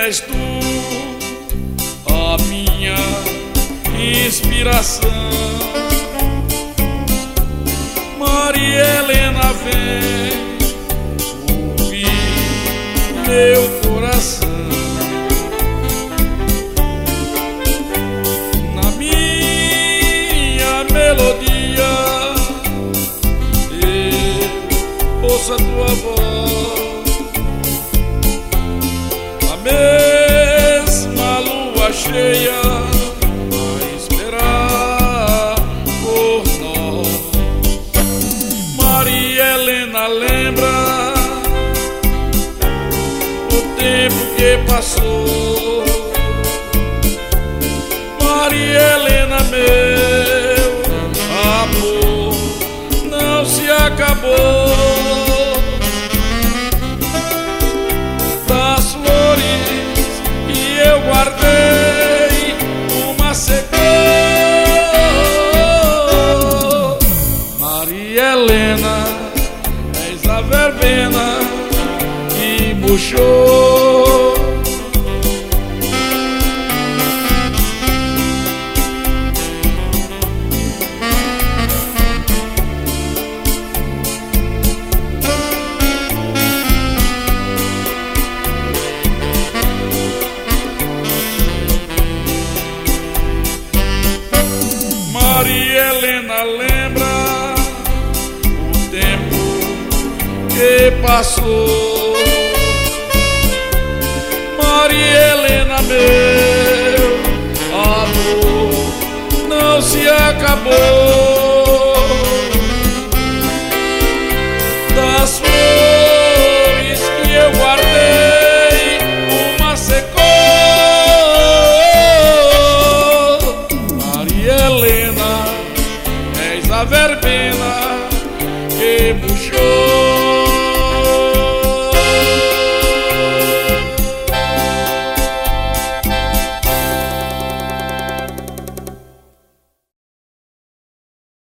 és tu a minha inspiração. Maria Helena, vem ouvir meu coração. Na minha melodia eu ouço a tua voz, a mesma lua cheia a esperar por nós. Maria Helena, lembra o tempo que passou. Maria Helena, meu amor não se acabou. Das flores que eu guardei, uma secou. Maria Helena, és a verbena que murchou. Maria Helena, lembra o tempo que passou. Maria Helena, meu amor não se acabou.